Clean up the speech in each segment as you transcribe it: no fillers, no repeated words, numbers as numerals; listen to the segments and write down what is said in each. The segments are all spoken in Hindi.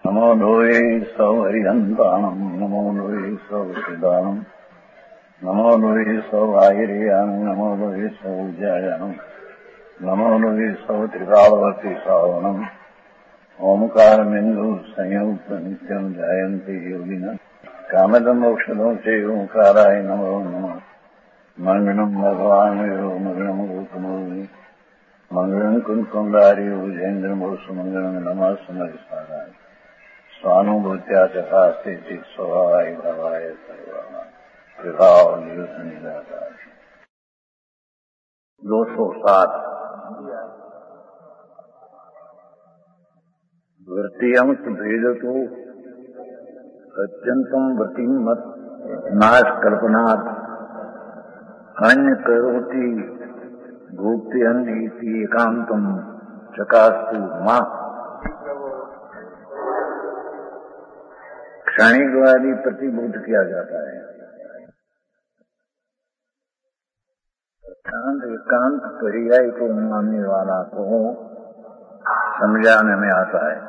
नमो लोये सौहरिहन्ताणम् नमो लोये सौहृदानम् नमो लोये सौभागिर्यानम् नमो लोये सौज्यायानम् नमो लोये सौत्रिकालवर्ति सावनम् ओंकारमिन्दु संयुक्त नित्यम् जायन्ति योगिनः कामदम् औषधम् च ओंकाराय नमो नमः मङ्गलम् भगवान् मङ्गलम् गौतमोऽग्नि मङ्गलम् कुन्कुण्डारि भुजेन्द्रमोसुमङ्गलम् नमः समरिसाराय स्वानुभूत्या चकास्ते स्वभावाय भावाय सर्वाणां विभाव निदातार 207 वृत्तियंश भेदतो अत्यंतम वृत्तिम मत नाश कल्पनात् अन्य करोति भोक्ति अन्य एकांतम चकास्तु मां क्षणिकवादी प्रतिबोध किया जाता है। एकांत पर्याय को मानने वाला को समझाने में आता है।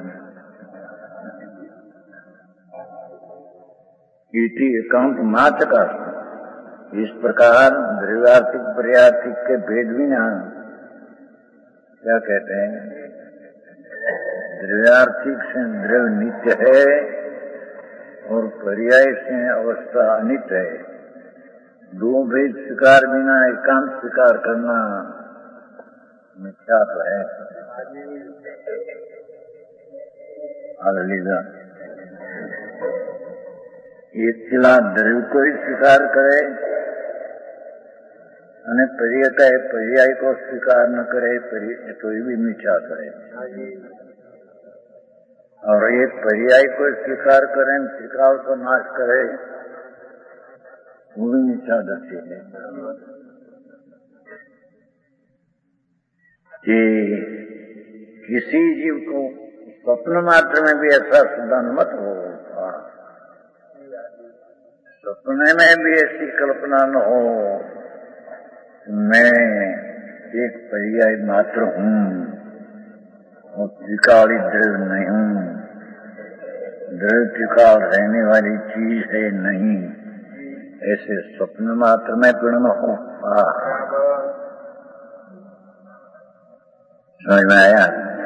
इति एकांत माचका इस प्रकार द्रव्यार्थिक पर्यार्थिक के भेद बिना क्या कहते हैं, द्रव्यार्थिक से द्रव्य नित्य है और पर्याय से अवस्था अनित्य है। दो भेद स्वीकार बिना एकांत स्वीकार करना मिथ्या तो है। हालेलुया। एक चिला द्रव्य को ही स्वीकार करे અને पर्याय को स्वीकार न करे तो ये भी मिथ्या करे। और एक पर्याय को स्वीकार करें स्वीकार को नाश करे वो भी मिथ्या दृष्टि है। कि किसी जीव को स्वप्न मात्र में भी ऐसा सिद्धांत मत हो, सपने में भी ऐसी कल्पना न हो मैं एक पर्याय मात्र हूँ और त्रिकाली द्रव्य नहीं हूँ, द्रव्य त्रिकाल रहने वाली चीज है नहीं, ऐसे स्वप्न मात्र में पूर्ण हो। समझ में आया?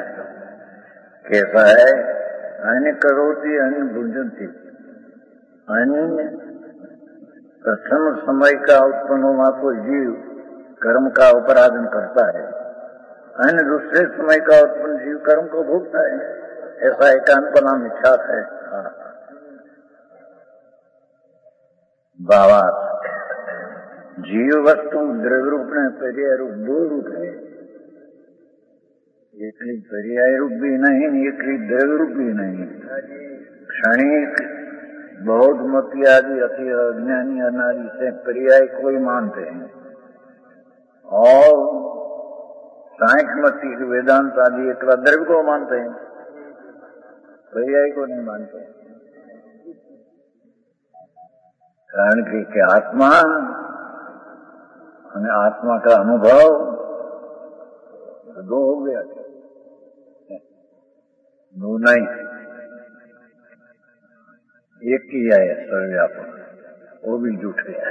कैसा है? अन्य करोति अन्य भुंजती, अन्य प्रथम समय का उत्पन्न हुआ कोई जीव कर्म का अपराधन करता है, अन्य दूसरे समय का उत्पन्न जीव कर्म को भोगता है। ऐसा एकांत का नाम मिथ्या है। भावार्थ जीव वस्तु द्रव्य रूप में पर्याय रूप दो रूप है। एक ही पर्याय रूप भी नहीं, एक ही द्रव्य रूप भी नहीं। क्षणिक बौद्ध मती आदि अति अज्ञानी अनादि से पर्याय को ही मानते हैं और सांख्य मती वेदांत आदि एक द्रव्य को मानते हैं, पर्याय को नहीं मानते। कारण कि आत्मा और आत्मा का अनुभव दो हो गया, दो नहीं एक ही है सर्वव्यापक, वो भी झूठ है।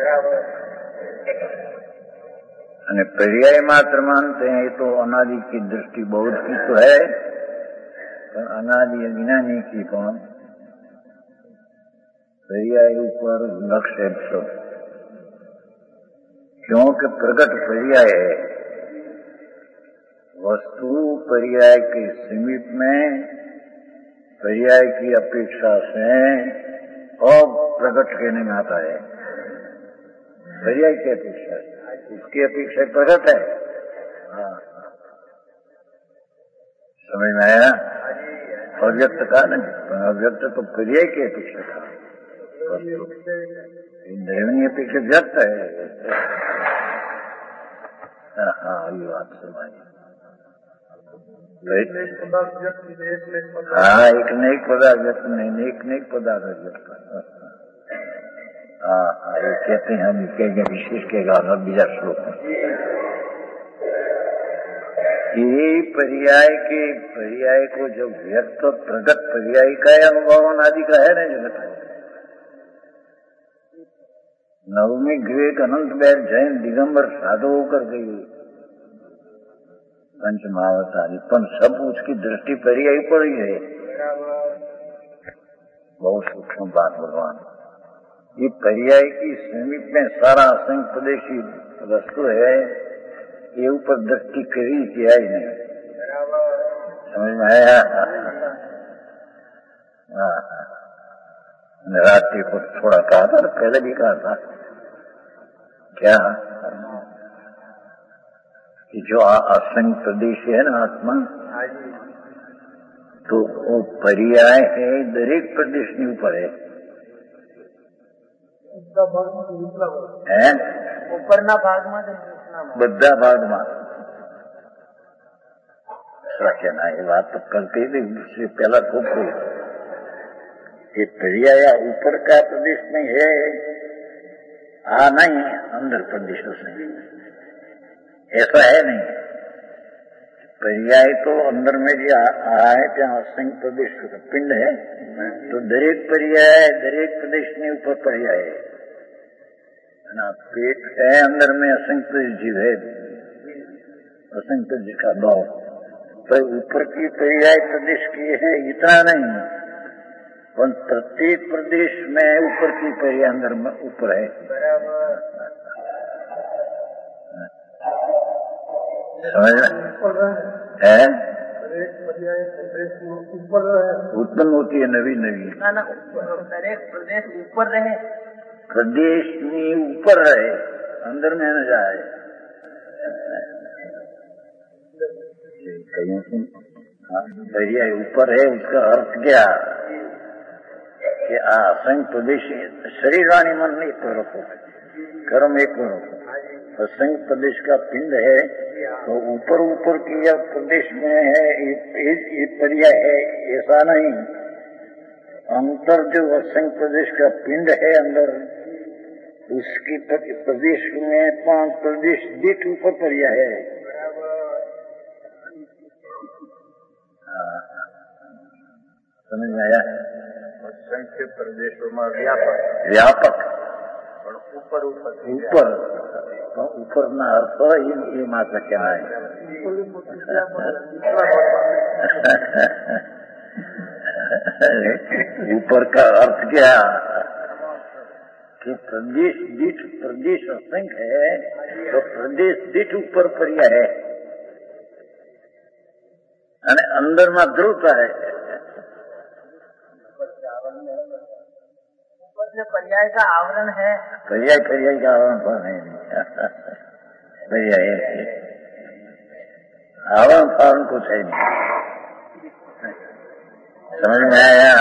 અને पर्याय मात्र मानते हैं तो अनादि की दृष्टि बहुत की तो है, पर अनादि अज्ञानी की कौन पर्याय ऊपर लक्ष्य है सब, क्योंकि प्रकट पर्याय है। वस्तु पर्याय के समीप में पर्याय की अपेक्षा से और प्रकट कहने में आता है। पर्याय की अपेक्षा उसकी अपेक्षा प्रकट है। समझ में आया? अव्यक्त का नहीं, अव्यक्त तो पर्याय की अपेक्षा था, द्रव्य अपेक्षा व्यक्त है। हाँ ये बात समझ। हाँ एक नई पदार्थ व्यक्त नहीं, एक नई पदार्थ व्यक्त। हाँ ये कहते हैं हम कहेंगे विशेष के गाना बीजा श्लोक में ये पर्याय को जो व्यक्त प्रगट पर्याय का अनुभव आदि का है ना जगत है। नवमी विवेक अनंत बैल जैन दिगंबर साधु होकर गई पंचमहावतारी, पर सब उसकी दृष्टि पर्याय पर ही है। बहुत सूक्ष्म बात भगवान। ये पर्याय की समीप में सारा असंग प्रदेशी वस्तु है, ये ऊपर दृष्टि करी किया ही नहीं। समझ में आया? रात्रि को थोड़ा कहा था, पहले भी कहा था क्या कि जो असंग प्रदेश है ना आत्मा, तो वो पर्याय है दरेक प्रदेश के ऊपर है। ઉપરના ભાગમાં બધા ભાગમાં ના એ વાત તો કલ કહી दी, उससे पहला खूब कोई ये पर्याय ऊपर का प्रदेश में है, नहीं अंदर प्रदेशों से ऐसा है नहीं। पर्याय तो अंदर में जो है ત્યાં असंग प्रदेश पिंड है, तो दरेक पर्याय दरेक प्रदेश में ऊपर पर्याय है ना। पेट है अंदर में असंख्य जीव है, असंख्य जी का भाव, तो ऊपर की पर्याय प्रदेश की है इतना नहीं, पर प्रत्येक प्रदेश में ऊपर की पर्याय अंदर में ऊपर है। समझ है? उत्पन्न होती है नवी नवी, દરેક પ્રદેશ ઉપર રહે, प्रदेश में ऊपर रहे, अंदर में न जाए। पर्याय ऊपर है, उसका अर्थ क्या कि असंग प्रदेश शरीर वाणी मन एक को रखो, कर्म एक को रखो। असंग प्रदेश का पिंड है, तो ऊपर ऊपर की जब प्रदेश में है ये पर्याय है, ऐसा नहीं। अंतर जो असंग प्रदेश का पिंड है अंदर, उसकी प्रदेश में 5 प्रदेश दीठ ऊपर पर्याय है। समझ में आया? असंख्य प्रदेशों में व्यापक व्यापक ऊपर ऊपर ना अर्थ ये मात्र क्या है। ऊपर का अर्थ क्या कि प्रदेश असंख्य है, तो प्रदेश दीठ ऊपर पर्याय है, અને અંદર માં ધ્રુવતા है। पर्याय का आवरण है, पर्याय का आवरण पर नहीं, पर्याय आवरण फावरण कुछ है नहीं। समझ में आया?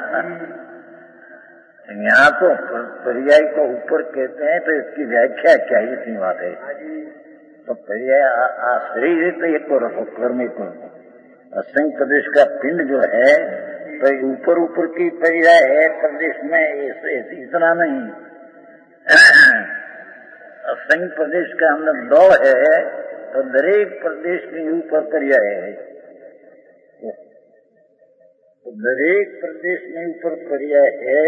यहाँ तो पर्याय को ऊपर कहते हैं, तो इसकी व्याख्या क्या है, इतनी बात है। तो पर्याय शरीर तो एक को रखो, कर्म एक को रखो। असंख्य प्रदेश का पिंड जो है, तो ऊपर की पर्याय है प्रदेश में, इतना नहीं। असंख्य प्रदेश का अंदर 2 है, तो दरेक प्रदेश में ऊपर पर्याय है, तो दरेक प्रदेश में ऊपर पर्याय है,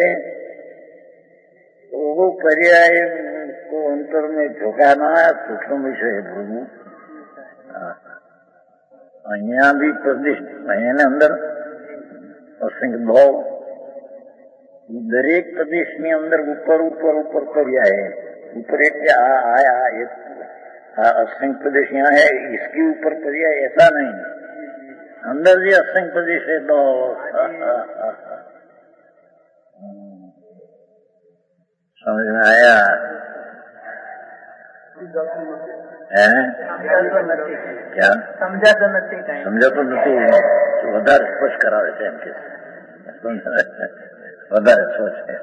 तो वो पर्याय को अंतर में झोंकाना सूक्ष्म विषय है प्रभु। અહીંયા भी प्रदेश અહીંયા અંદર असंख्य भाव, दरेक प्रदेश में अंदर ऊपर पर्याय है। ऊपर एक आया असंख्य प्रदेश यहाँ है, इसके ऊपर पर्याय ऐसा नहीं। अंदर भी असंख्य प्रदेश है, 2 समझ में आया? क्या समझा तो नहीं, વધારે સ્પષ્ટ કરાવે છે એમ કે વધારે સ્પષ્ટ છે।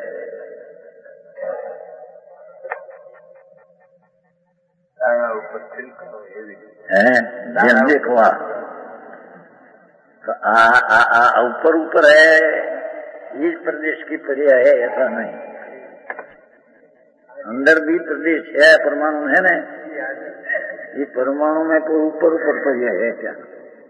જેમ દેખવા तो ऊपर है, इस प्रदेश की पर्याय है, ऐसा नहीं। अंदर भी प्रदेश है, परमाणु है ना, ये परमाणु में तो ऊपर ऊपर पर्याय है क्या?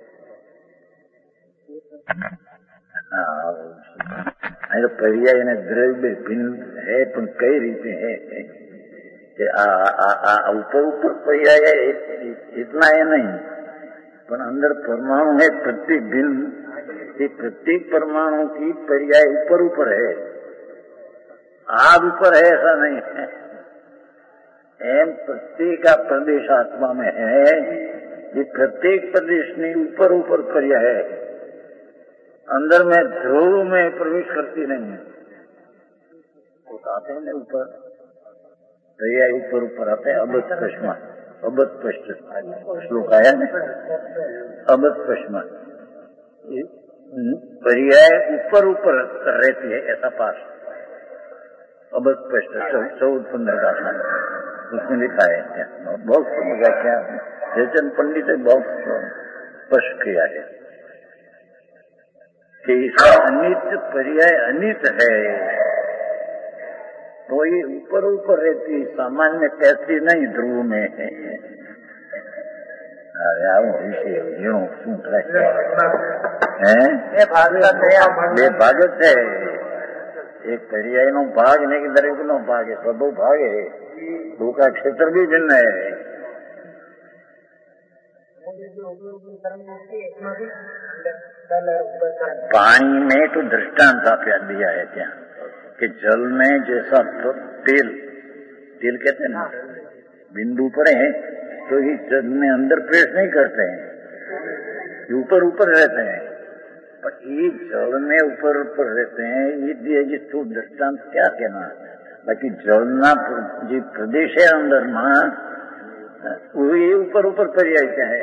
तो पर्याय ने द्रव्य भिन्न है, पण कई रीते है कि ऊपर ऊपर पर्याय है, इतना है नहीं, पर अंदर परमाणु है प्रत्येक भिन्न, प्रत्येक परमाणु की पर्याय ऊपर ऊपर है, आग ऊपर है ऐसा नहीं है। एम प्रत्येक का प्रदेश आत्मा में है, ये प्रत्येक प्रदेश ने ऊपर ऊपर पर्याय है, अंदर में ध्रुव में प्रवेश करती नहीं है। आते हैं ऊपर पर्याय ऊपर ऊपर आते हैं। अबत पश्मा, अबत पश्च श्लोक आया ना, अबत पश्मा, पर्याय ऊपर ऊपर रहती है ऐसा पास। अबत पश्च 14-15 का उसमें लिखा है, बहुत व्याख्या जयचंद पंडित ने बहुत स्पष्ट किया है कि इसका अनित पर्याय अनित है, तो ये ऊपर ऊपर रहती, सामान्य कैसी नहीं ध्रुव में है। अरे आओ इसे यूं શું થાય હે બે ભાગ છે, एक पर्याय नो भाग नहीं कि दरेक नो भाग है, सब भाग है, दो का क्षेत्र भी भिन्न है। पानी में तो दृष्टांत आप्या दिया है क्या कि जल में जैसा तेल कहते हैं ना, बिंदु पर है तो ये जल में अंदर प्रवेश नहीं करते हैं, ऊपर ऊपर रहते हैं, पर ये जल में ऊपर ऊपर रहते हैं, ये तो दृष्टांत क्या कहना। बाकी जलना जो प्रदेश है अंदर में, वो ये ऊपर ऊपर पर्याय क्या है।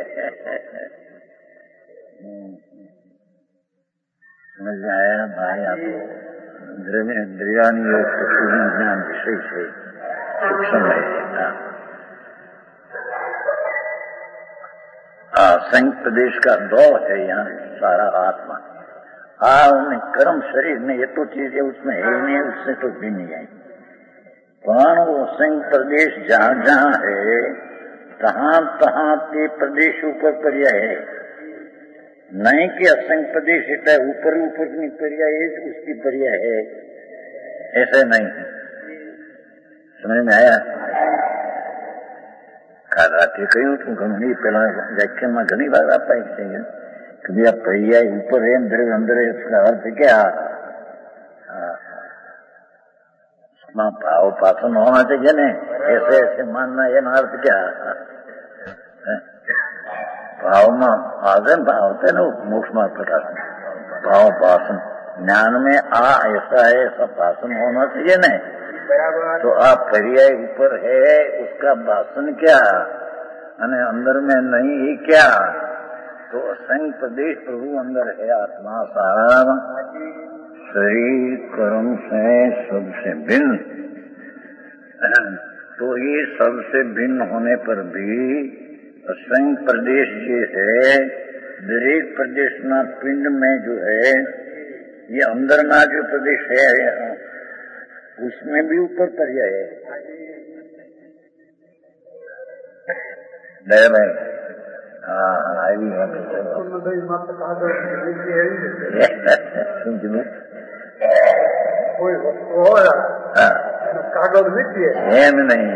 समझ में आया भाई? आपको द्रव्यानी योग ज्ञान विषय से सूक्ष्म है। संयुक्त प्रदेश का दौर है यहाँ सारा आत्मा। उन्हें कर्म शरीर में ये तो चीज है, उसमें है नहीं, उससे तो भी नहीं है, पर वो संयुक्त प्रदेश जहाँ जहाँ है तहाँ तहाँ के प्रदेश ऊपर पर्याय है, नहीं कि असंख्य प्रदेश इतना ऊपर ऊपर की पर्याय है उसकी पर्याय है, ऐसे नहीं। समझ में आया? काल रात्रि कहूँ तो घणी पहला व्याख्यान में घनी बार आप कि भैया पर्याय ऊपर है अंदर है, उसका अर्थ क्या? भाव पासन होना चाहिए न, ऐसे ऐसे मानना, ये अर्थ क्या? भाव में आगे होते न मोक्ष मार्ग प्रकाश में भाव पासन, ज्ञान में ऐसा है, ऐसा पासन होना चाहिए न। तो आप पर्याय ऊपर है, उसका भाषण क्या, अने अंदर में नहीं ही क्या? तो असंख्य प्रदेश प्रभु अंदर है, आत्मा सारा शरीर कर्म से सबसे भिन्न। तो ये सबसे भिन्न होने पर भी असंख्य प्रदेश जो है, दरेक प्रदेश ना पिंड में जो है, ये अंदर ना जो प्रदेश है उसमें भी ऊपर पर्याय है। कागज नहीं, एम नहीं,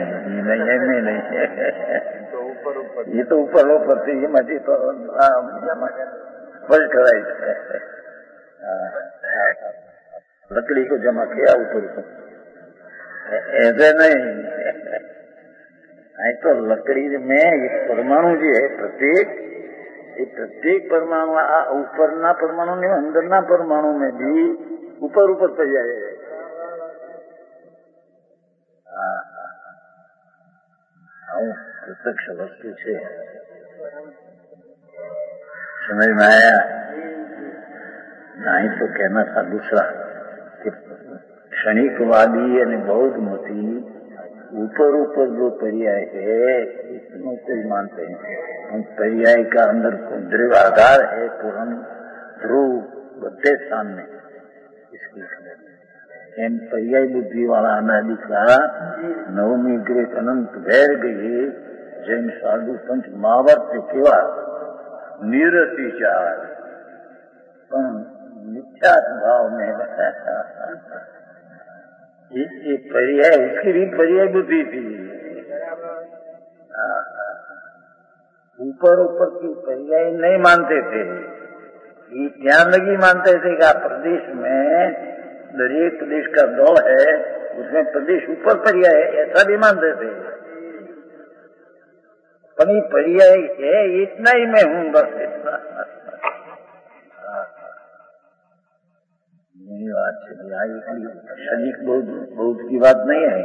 ये तो ऊपर ऊपर से ये मजी तो स्पष्ट कराई, लकड़ी को जमा किया ऊपर, ऐसे नहीं। तो लकड़ी में एक परमाणु जो है, प्रत्येक परमाणु ऊपर ना परमाणु नहीं, अंदर ना परमाणु में भी ऊपर ऊपर पर्याय है। प्रत्यक्ष वस्तु से समझ में आया? नहीं तो कहना था दूसरा कि क्षणिकवादी यानी बौद्ध मती ऊपर ऊपर जो पर्याय है इसमें कोई मानते हैं, हम पर्याय का अंदर द्रव्य आधार है तो हम ध्रुव बदे सामने इसकी एम पर्याय बुद्धि वाला अनादि का नवमी ग्रेक अनंत भैर गई જૈન સાધુ સંત મહાવર્ત કેવા નિરતિચાર પણ मिथ्यात भाव में ये पर्याय, इसकी भी पर्याय बुद्धि थी। ऊपर ऊपर की पर्याय नहीं मानते थे, ये ध्यान लगी मानते थे कि प्रदेश में दरेक प्रदेश का दो है, उसमें प्रदेश ऊपर पर्याय है, ऐसा भी मानते थे। पर ये पर्याय है, इतना ही मैं हूँ, बस इतना। ये बात शरीक बहुत की बात नहीं है।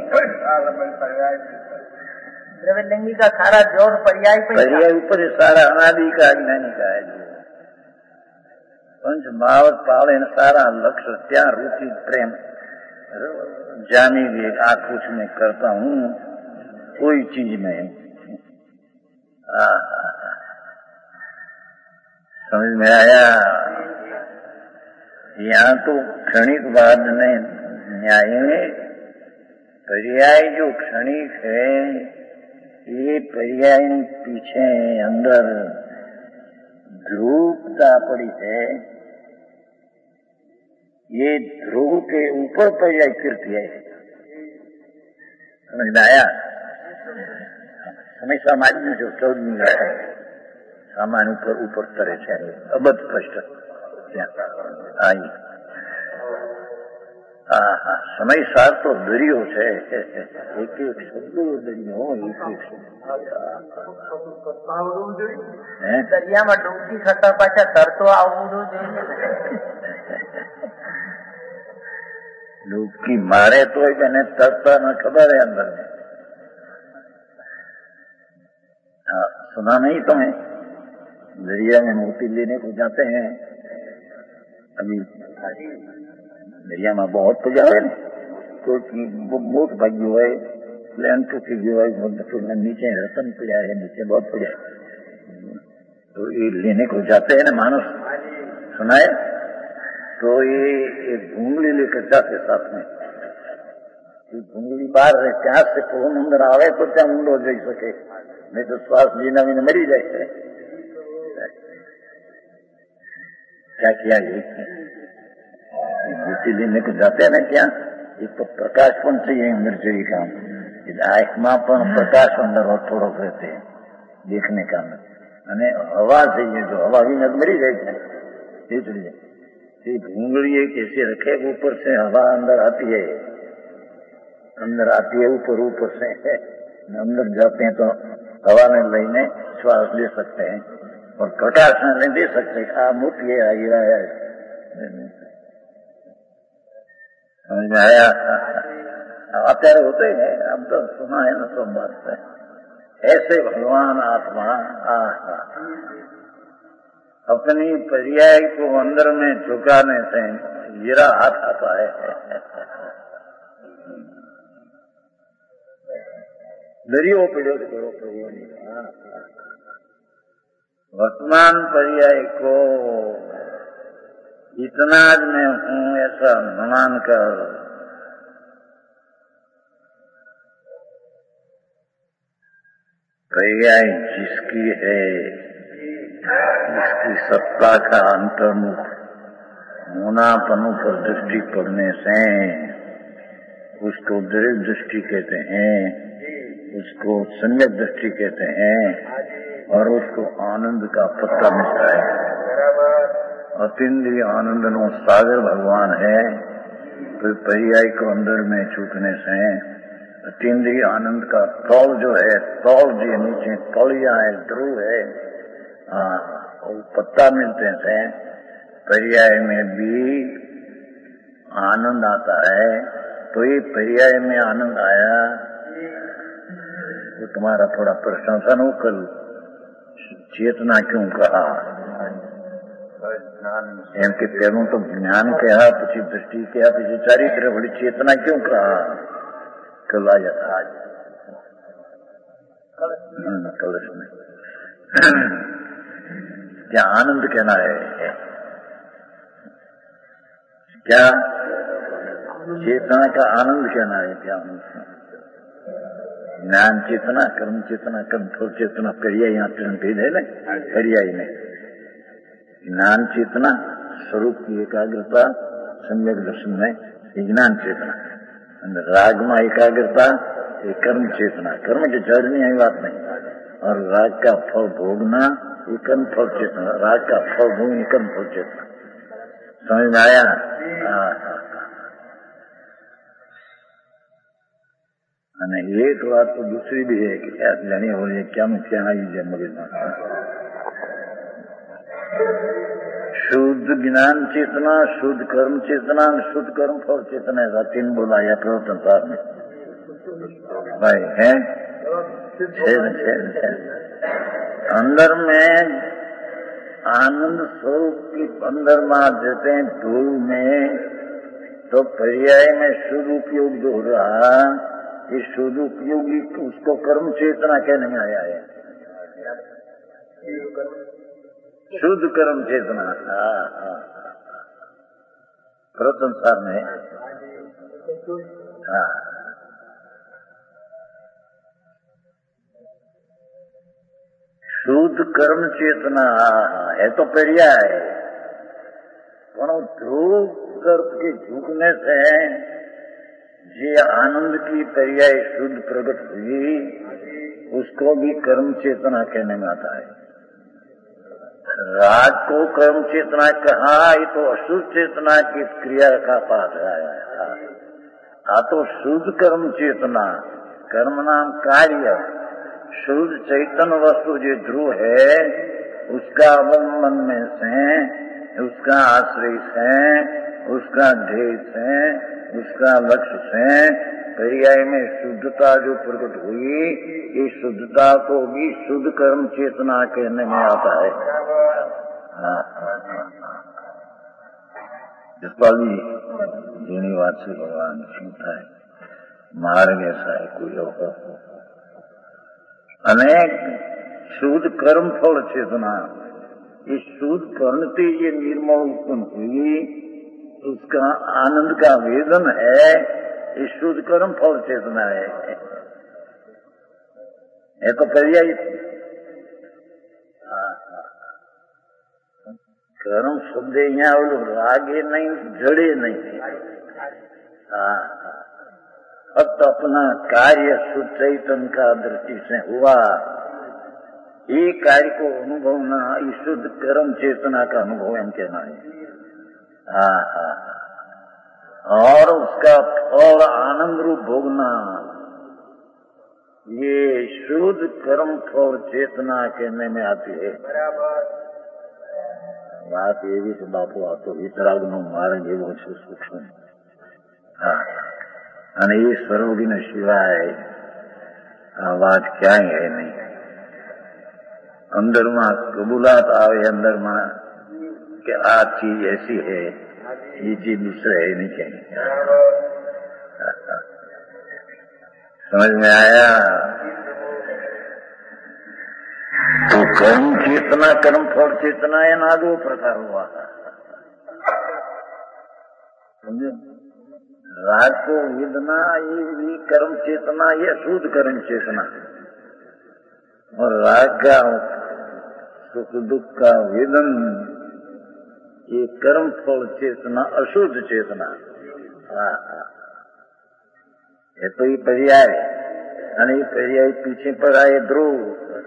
द्रव्यलिंगी का सारा जोर पर्याय पे, पर्याय ऊपर सारा अनादि का अज्ञानी का है। जो पंच महावत पावे सारा लक्ष्य त्या रुचि प्रेम जाने भी आप कुछ मैं करता हूँ कोई चीज में। समझ में आया? यहाँ तो क्षणिक बाद में न्याय पर्याय जो क्षणिक है, ये पर्याय पीछे अंदर ध्रुवता पड़ी है। ये ध्रुव के ऊपर पर्याय कीर्ति है। समझ में आया? समय समाज में जो 14 है सामान ऊपर तरे છે અબધ સ્પષ્ટ आई। समय सार तो दरियो है, एक एक शब्द दरियो, एक एक दरिया में डूबती खतर पाछा तरतो आवવું જોઈએ। डूबकी मारे तो मैंने तरता न खबर है अंदर में। सुना नहीं तुम्हें? दरिया में मोती लेने को जाते हैं, अभी दरिया में बहुत तो जाए ना, कोई मोट भाग्य हुआ है, प्लेन टूटी हुआ है, नीचे रतन पड़ा है, नीचे बहुत पड़ा है, तो ये लेने को जाते हैं ना मानुष, सुनाए तो ये भूंगली लेकर जाते साथ में। भूंगली बाहर है, ત્યાં से फोन अंदर आवे तो ત્યાં ઊંડો જઈ શકે, नहीं तो श्वास जीना भी मरी जाए। क्या किया ये बूटी लेने को जाते हैं ना, क्या एक तो प्रकाश पण चाहिए अंदर चाहिए काम, आँखમાં પણ प्रकाश अंदर और थोड़ो रहते हैं देखने का, અને हवा चाहिए, जो हवा भी न मरी जाए। इसलिए भूंगली कैसे रखे, ऊपर से हवा अंदर आती है, अंदर आती है ऊपर ऊपर से, अंदर जाते हैं तो हवा में लेने श्वास ले सकते हैं और प्रकाश में दे सकते हैं। मोटी है हीरा है, समझ में आया? અત્યારે होते हैं, अब तो सुना है ना सब बात है। ऐसे भगवान आत्मा अपनी पर्याय को अंदर में झुकाने से हीरा हाथ आता है। दरियो पड़ो वर्तमान पर्याय को इतना ज मैं हूँ ऐसा न मानकर पर्याय जिसकी है, इसकी सत्ता का अंतर्मुख होनापनों पर दृष्टि पड़ने से उसको दृढ़ दृष्टि कहते हैं, उसको सम्यक दृष्टि कहते हैं, और उसको आनंद का पत्ता मिलता है। अतीन्द्रिय आनंद नो सागर भगवान है, तो पर्याय को अंदर में छूटने से अतीन्द्रिय आनंद का तौल जो है, तौल जो नीचे तौलिया है, ध्रुव है, और पत्ता मिलते हैं, पर्याय में भी आनंद आता है। तो ये पर्याय में आनंद आया, वो तुम्हारा थोड़ा प्रशंसा न करूं, चेतना क्यों कहा? एम के पहलू तो ज्ञान कहा, पीछे दृष्टि कहा, पीछे चारित्र, बड़ी चेतना क्यों कहा? कल आया था आज कलश में क्या आनंद कहना है? क्या चेतना का आनंद कहना है? क्या ज्ञान चेतना, कर्म चेतना, कर्मफल चेतना, पर्याय यहाँ भेद है ना, पर्याय में ज्ञान चेतना, स्वरूप की एकाग्रता, सम्यक दर्शन में ज्ञान चेतना, राग में एकाग्रता, ये कर्म चेतना, कर्म के जड़नी है बात नहीं, और राग का फल भोगना ये कर्म फल चेतना, राग का फल भोग ये कर्म फल चेतना। समझ में आया? અને એક વાત તો दूसरी भी है कि क्या जानिए हो रही है, क्या में क्या आई है मगज में। शुद्ध ज्ञान चेतना, शुद्ध कर्म चेतना, शुद्ध कर्म फल चेतना, ऐसा तीन बोला या प्रवर्तन साहब में भाई है। अंदर में आनंद स्वरूप की अंदर मार देते हैं धूल में, तो पर्याय में शुद्ध उपयोग जो हो रहा, ये शुद्ध उपयोगी उसको कर्म चेतना कहने में आया है। शुद्ध कर्म चेतना, प्रथम सार में शुद्ध कर्म चेतना है तो पर्याय है, ध्रुव गर्भ के झुकने से ये आनंद की पर्याय शुद्ध प्रकट हुई, उसको भी कर्म चेतना कहने में आता है। राग को कर्म चेतना कहा, ये तो अशुद्ध चेतना की क्रिया का पाठ है। तो शुद्ध कर्म चेतना, कर्म नाम कार्य, शुद्ध चैतन्य वस्तु जो ध्रुव है, उसका अवलंबन में से, उसका आश्रय से, उसका ध्येय से, उसका लक्ष्य से पर्याय में शुद्धता जो प्रकट हुई, ये शुद्धता को भी शुद्ध कर्म चेतना कहने में आता है। इस पर भी धन्यवाद से भगवान सुनता है, मार्ग ऐसा है कोई और अनेक शुद्ध कर्म फल चेतना, ये शुद्ध करते ये निर्मल उत्पन्न हुई, उसका आनंद का वेदन है, ये शुद्ध कर्म फल चेतना है। ये तो पर्याय कर्म शब्द यहाँ रागे नहीं, जड़े नहीं, अब तो अपना कार्य शुद्ध चैतन्य का दृष्टि से हुआ, ये कार्य को अनुभवना, ये शुद्ध कर्म चेतना का अनुभव हम कहना है। और उसका फल आनंद रूप भोगना, ये शुद्ध कर्म फल चेतना कहने में आती है। बात ये भी से बापू आ तो वितराग नो मार्ग एवं सूक्ष्म અને એ સરોગીને સિવાય આ વાત ક્યાંય है नहीं। अंदर में कबूलात आवे अंदर में कि आ चीज ऐसी है, ये चीज दूसरे है नहीं चाहिए। समझ में आया? तो कर्म चेतना, कर्म फल चेतना है ना, दो प्रकार हुआ। समझे? राग को वेदना ये कर्म चेतना, ये शुद्ध कर्म चेतना, और राग का सुख दुख का वेदन ये कर्म फल चेतना, अशुद्ध चेतना। ये तो ये पर्याय, ये पर्याय पीछे पर आए ध्रुव,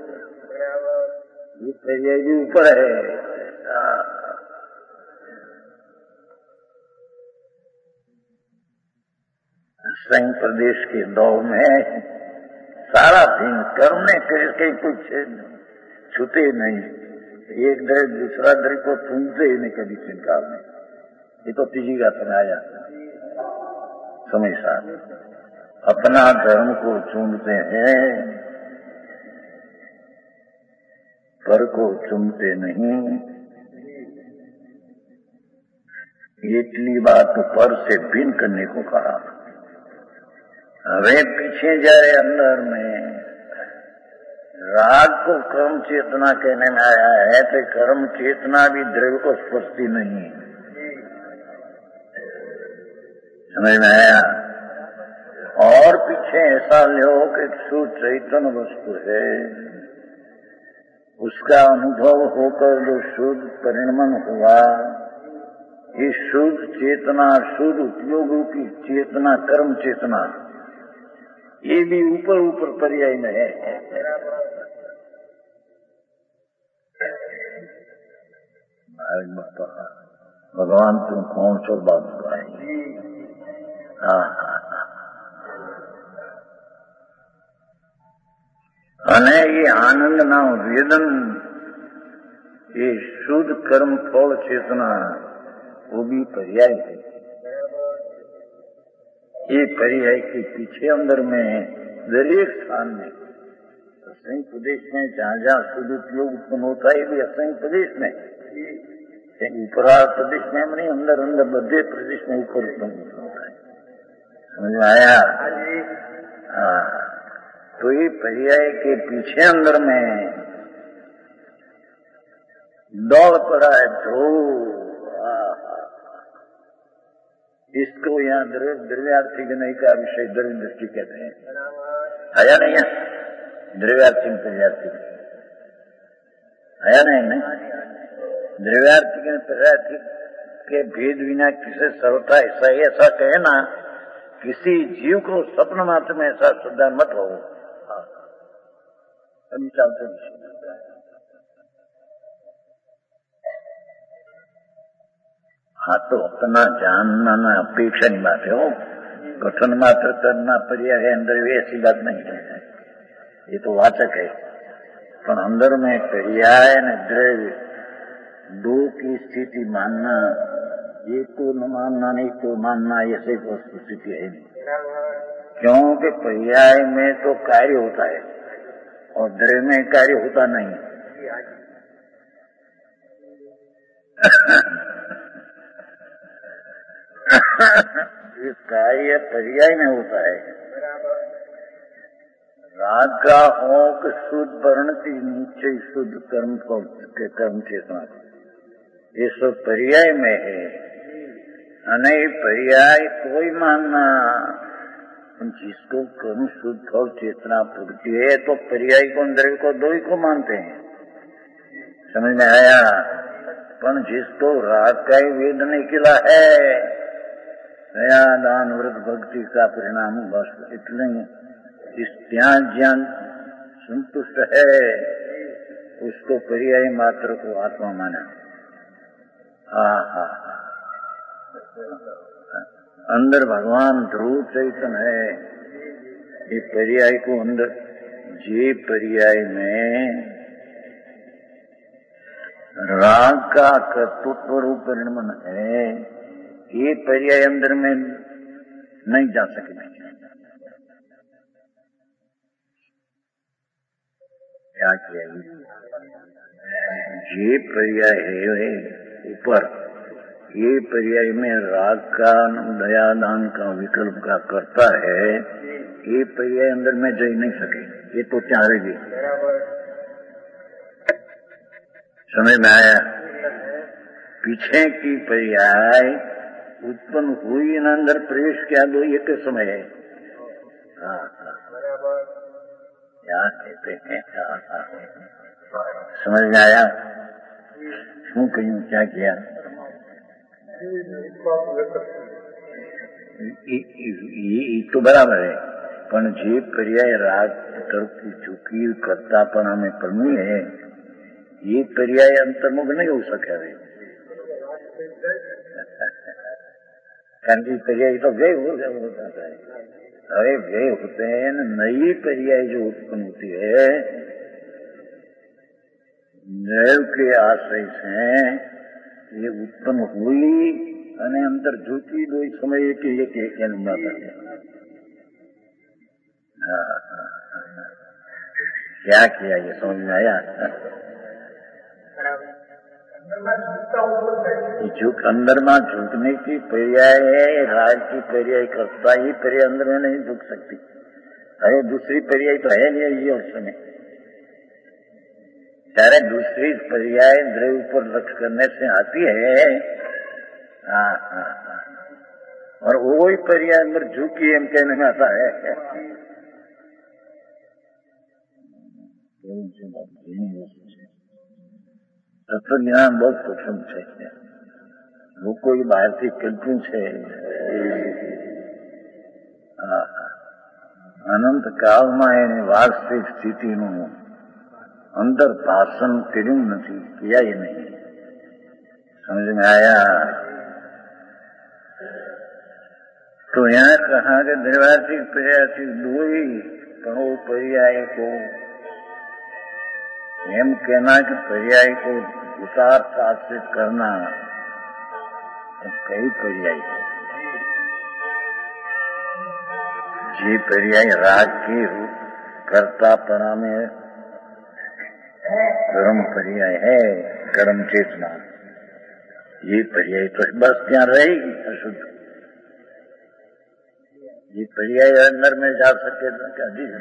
ये पर्याय भी ऊपर है। संघ प्रदेश के दौर में सारा दिन कर्म ने कहीं कुछ छूते नहीं, एक दर दूसरा दर को चुनते ही नहीं कभी चिंकाल में। ये तो तीजी का सुनाया समय साथ अपना धर्म को चुनते हैं, पर को चुनते नहीं। इतनी बात तो पर से भिन्न करने को कहा। वे पीछे जा रहे अंदर में राग को कर्म चेतना कहने में आया है, तो कर्म चेतना भी द्रव्य को स्पर्शती नहीं है। समझ में आया? और पीछे ऐसा लो कि शुद्ध चैतन्य वस्तु है, उसका अनुभव होकर जो शुद्ध परिणमन हुआ, ये शुद्ध चेतना, शुद्ध उपयोग की चेतना, कर्म चेतना, ये भी ऊपर ऊपर पर्याय में है। भगवान तुम कौन સો बात बताएंगे? અને એ આનંદના વેદન, ये शुद्ध कर्म फल चेतना, वो भी पर्याय है। ये पर्याय के पीछे अंदर में दरेक स्थान में, असंख्य प्रदेश में जहाँ जहाँ शुद्ध उपयोग उत्पन्न होता है, भी असंख्य प्रदेश में, ऊपरा प्रदेश में नहीं, अंदर अंदर बद्धे प्रदेश में ऊपर उत्पन्न होता है। समझ में आया? तो ये पर्याय के पीछे अंदर में दौड़ पड़ा है ध्रुव। इसको यहाँ द्रव्यार्थी नहीं का विषय द्रव्य दृष्टि कहते हैं। आया नहीं है द्रव्यार्थी पर्यार्थी? आया नहीं? द्रव्यार्थी के पर्यार्थी के भेद विना किसे सरता ऐसा कहे ना, किसी जीव को स्वप्न मात्र में ऐसा श्रद्धा मत हो। अभी चलते हाँ, तो अपना जानना ना अपेक्षा नहीं बात है। कथन मात्र करना पर्याय है, अंदर भी ऐसी बात नहीं है, ये तो वाचक है। पर अंदर में पर्याय न द्रव्य दो की स्थिति मानना, एक को न मानना, नहीं को मानना, ऐसे स्थिति है नहीं। क्योंकि पर्याय में तो कार्य होता है और द्रव्य में कार्य होता नहीं। ये कार्य पर्याय में होता है। राग का हो कि शुद्ध वर्णति नीचे शुद्ध कर्म को के कर्म चेतना, ये सब पर्याय में है। अने पर्याय कोई मानना, जिसको कर्म शुद्ध और चेतना पूर्ति है, तो पर्याय को द्रव्य को दो ही को मानते हैं। समझ में आया? पर जिसको राग का ही वेद निकला है, दया दान व्रत भक्ति का परिणाम बस इतने इस ज्ञान ज्ञान संतुष्ट है, उसको पर्याय मात्र को आत्मा माना। अंदर भगवान ध्रुव चैतन्य है। ये पर्याय को अंदर जे पर्याय में राग का कर्तृत्व रूप परिणमन है, ये पर्याय अंदर में नहीं जा सके। क्या किया? ये पर्याय है ऊपर, ये पर्याय में राग का दया दान का विकल्प का करता है, ये पर्याय अंदर में जा नहीं सके, ये तो चाहेगी। समझ में आया? पीछे की पर्याय उत्पन्न हुई न अंदर प्रवेश किया, दो एक समय है। क्या कहते हैं? समझ में आया? શું કહ્યું? क्या किया? ये तो बराबर है, पर जे पर्याय राग तरफ झुकी करतापना में परमी है, ये पर्याय अंतर्मुख नहीं हो सके। कारण की पर्याय तो व्यय हो जाता है। अरे व्यय होते हैं, नई पर्याय जो उत्पन्न होती है नैव के आश्रय से ये उत्पन्न हुई અને अंदर झुकी दो समय एक अनुवाद है। क्या किया? ये समझ में आया? झुक अंदर में झुकने की पर्याय है, राग की पर्याय करता ही पर्याय अंदर में नहीं झुक सकती। अरे दूसरी पर्याय तो है नहीं ये उस समय, सारे दूसरी पर्याय द्रव्य पर लक्ष्य करने से आती है। और वो ही पर्याय मृत्यु की एम कहने में आता है। तत्व ज्ञान बहुत सूक्ष्म છે, वो कोई બહારથી કલ્પ્યું છે। અનંત કાળમાં એની વાસ્તવિક સ્થિતિનું અંદર ભાષણ કર્યું નથી, किया ही नहीं। समझ में आया? तो यहाँ कहा कि द्वैवार्थिक पर्यायिक दो ही कहो पर्याय को एम कहना कि पर्याय को उतार्थ आश्रित करना, तो कई पर्याय जी पर्याय राग की कर्तापना में कर्म पर्याय है, कर्म चेतना, ये पर्याय तो बस ત્યાં रहेगी अशुद्ध। ये पर्याय अंदर में जा सके तो क्या जी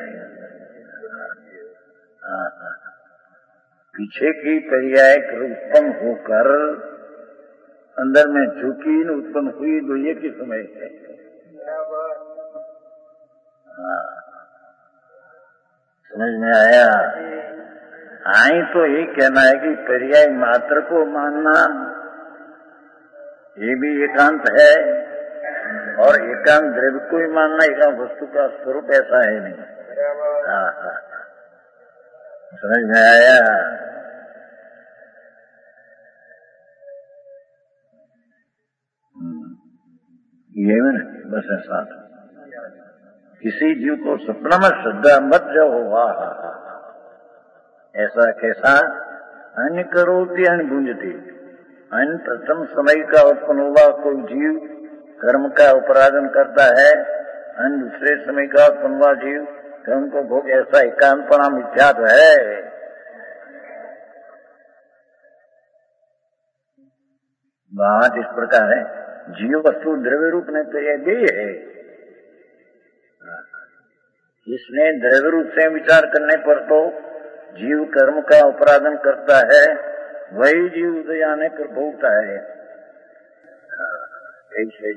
पीछे की पर्याय उत्पन्न होकर अंदर में झुकी उत्पन्न हुई तो ये किस समय है? समझ में आया? आई तो ये कहना है कि पर्याय मात्र को मानना ये भी एकांत है, और एकांत द्रव्य को ही मानना एकांत वस्तु का स्वरूप ऐसा है नहीं। समझ में आया? ये बस ऐसा किसी जीव को सपना में श्रद्धा मत जाओ, ऐसा कैसा? अन्य करोति अन्य गुंजती। अन्य प्रथम समय का उत्पन्न हुआ कोई जीव कर्म का अपराधन करता है, अन्य दूसरे समय का उत्पन्न हुआ जीव कर्म को भोग, ऐसा एकांतपना मिथ्यात्व है। बात इस प्रकार है, जीव वस्तु द्रव्य रूप में तो यह भी है, इसमें द्रव्य रूप से विचार करने पर तो जीव कर्म का अपराधन करता है, वही जीव उदय आने पर भोगता है। ऐसे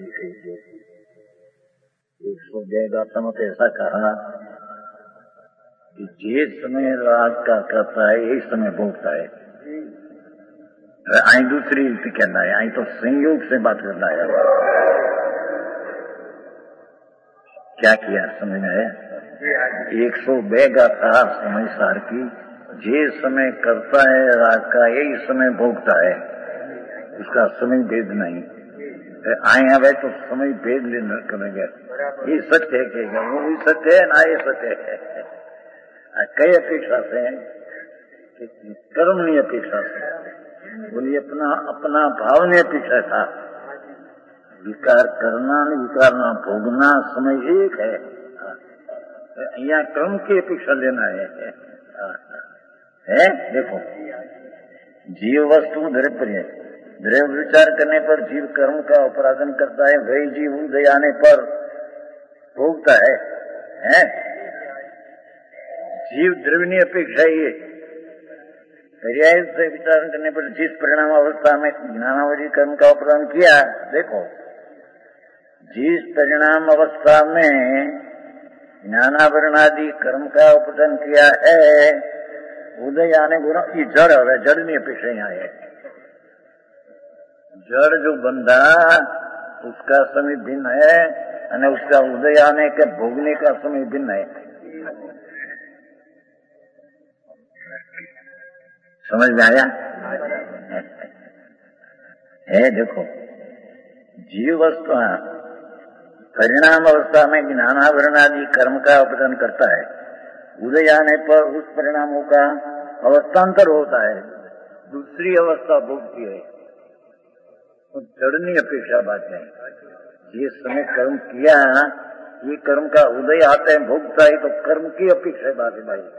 102 गाथा में ऐसा कहा कि जिस समय राग का करता है यही समय भोगता है। आई दूसरी रीति कहना है, आई तो संयोग से बात करना है। क्या किया समझ में आया? 102 गाथा समय सार की, जिस समय करता है राग का यही समय भोगता है, उसका समय भेद नहीं। आए हवे तो समय भेद लेना करेंगे, ये सत्य है कहेगा, वो भी सत्य है ना, ये सत्य है। कई अपेक्षा से कर्म नहीं अपेक्षा से बोलिए, अपना भाव नहीं अपेक्षा था। विकार करना विकार ना भोगना समय एक है, यहाँ कर्म की अपेक्षा लेना है। देखो जीव वस्तु द्रव्य, द्रव्य विचार करने पर जीव कर्म का अपराधन करता है, वही जीव उदय आने पर भोगता है। जीव द्रव्य अपेक्षा ये पर्याय से विचार करने पर जिस परिणाम अवस्था में ज्ञानावधि कर्म का अपराधन किया, देखो जिस परिणाम अवस्था में ज्ञानावरणादि कर्म का अपराधन किया है, उदय आने गुना की जड़ है, जड़ नहीं अपेक्षा यहाँ है। जड़ जो बंधा उसका समय भिन्न है, और उसका उदय आने के भोगने का समय भिन्न है। समझ में आया? है देखो जीव वस्तु परिणाम अवस्था में ज्ञानावरण आदि कर्म का अपराधन करता है, उदय आने पर उस परिणामों का अवस्थांतर होता है, दूसरी अवस्था भोगती है। तो जड़नी अपेक्षा बात है, ये समय कर्म किया, ये कर्म का उदय आता है भोगता है, तो कर्म की अपेक्षा बात है भाई।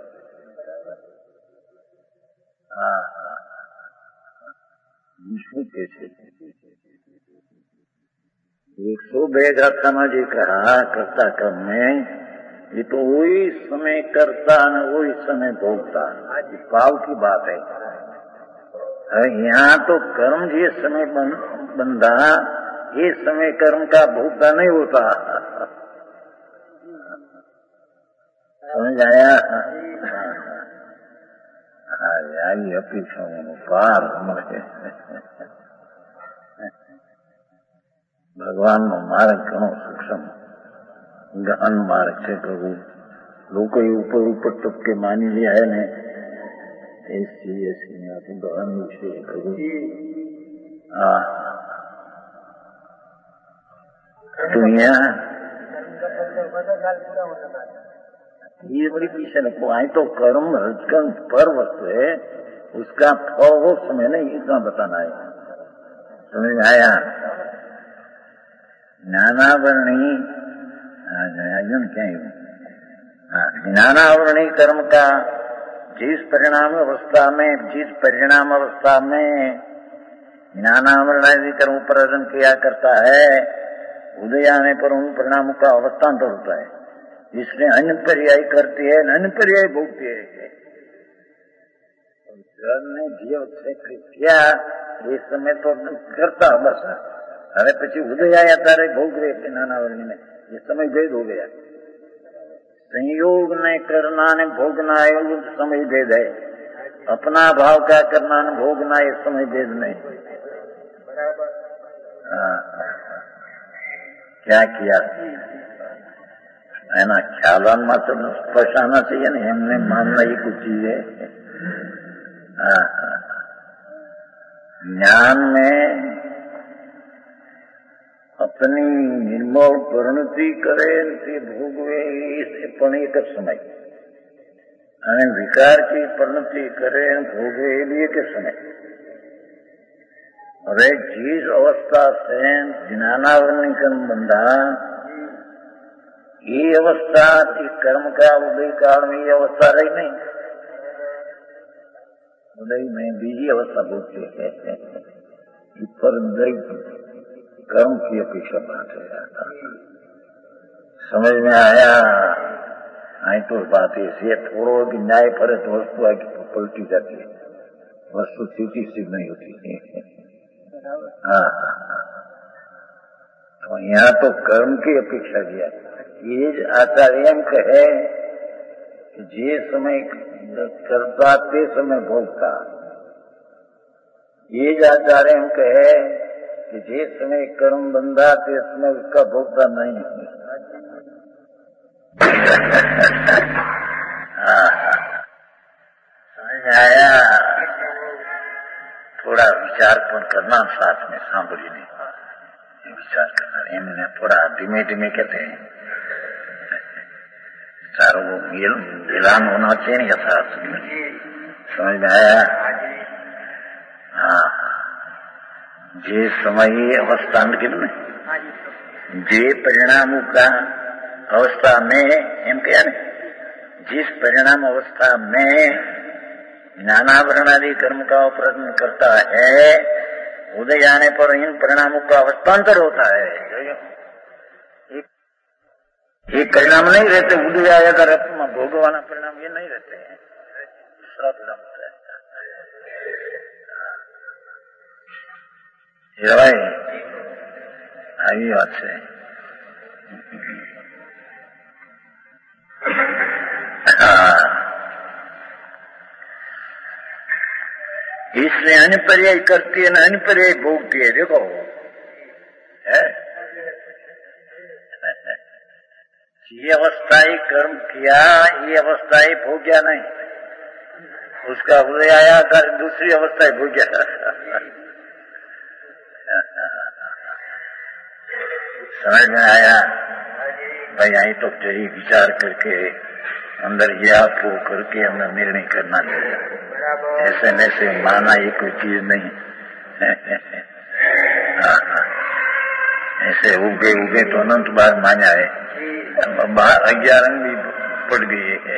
कैसे 102 गाथा में जी कहा कर्ता कर्म में, ये तो वही समय करता न वही समय भोगता, भाव की बात है। यहाँ तो कर्म जिस समय बंधा ये समय कर्म का भोगता नहीं होता। समझ आया? आई अपेक्षा पार हमारे भगवान નો માર્ગ ઘણો સૂક્ષ્મ ગહન માર્ગ છે પ્રભુ. લોકો ઉપર ઉપર ટપકે માની રહ્યા है ને ऐसी तो गहन विषय है प्रभु. तो यहाँ ये बड़ी पीछे को आई तो कर्म रजकर्म पर वस्तु है, उसका फल वो समय नहीं इतना बताना है. समझ में आया? ज्ञानावरणी क्या ज्ञानावरणी कर्म का जिस परिणाम अवस्था में ज्ञानावरणादि कर्म पर अर्जन किया करता है, उदय आने पर उन परिणामों का अवस्थान्तर होता है. इसलिए अन्य पर्याय करती है, अन्य पर्याय भोगती है. जब ने जीव से किया ये समय तो करता बस, अरे પછી ઉદય આયા તારે ભોગ રે જ્ઞાનાવરણી में, ये समय भेद हो गया. संयोग ने करना ने भोगना है समय भेद है. अपना भाव का करना ने भोगना ये समय भेद नहीं. क्या किया है ना, ख्याल मात्र स्पर्श आना चाहिए ना, हमने मानना ही कुछ चीज है. ज्ञान में अपनी निर्मोल परिणति करे ते भोगवे पण एक જ સમય, અને વિકાર की परिणति करे भोगवे एक જ समय. હવે जिस अवस्था से ज्ञानावरणी कर्म बंधा, ये अवस्था की कर्म का उदय काल में ये अवस्था रही नहीं. उदय में बीजी अवस्था बोलते हैं, पर कर्म की अपेक्षा बात है. समझ में आया? आई तो बात ऐसी है, थोड़ो भी न्याय करे तो वस्तु आगे पलटी जाती है, वस्तु स्थिति सिद्ध नहीं होती है. तो यहाँ तो कर्म की अपेक्षा किया. ये आचार्य एम कहे कि जे समय करता ते समय भोगता. ये आचार्य एम कहे कि जिस समय कर्म बंधा ते समय उसका भोगता नहीं. समझ में आया? थोड़ा विचार पण करना, साथ में सांभળી नहीं विचार करना. एमने थोड़ा धीमे धीमे कहते हैं, सारों को मिलान होना चाहिए या साथ. समझ में आया? हाँ, जे समय अवस्था में जे परिणामों का अवस्था में एम क्या ने, जिस परिणाम अवस्था में ज्ञानावरणादि कर्म का प्रयत्न करता है, उदय आने पर इन परिणामों का अवस्थान्तर होता है. ये परिणाम नहीं रहते. उदय आया का रत्न भोगवाना परिणाम ये नहीं रहते हैं. दूसरा परिणाम होता है. भाई આવી વાત છે. इसलिए अन्य पर्याय करती है ना, अन्य पर्याय भोगती है. देखो है ये अवस्थाई कर्म किया, ये अवस्थाई भोग्या नहीं, उसका उदय आया कर दूसरी अवस्था भोग्या. समझ में आया? भाई आई तो यही विचार करके अंदर याद हो करके हमें निर्णय करना चाहिए. ऐसे ऐसे माना ये कोई चीज नहीं. ऐसे उगे उगे तो अनंत बार माना है. 11 भी पड़ गई है.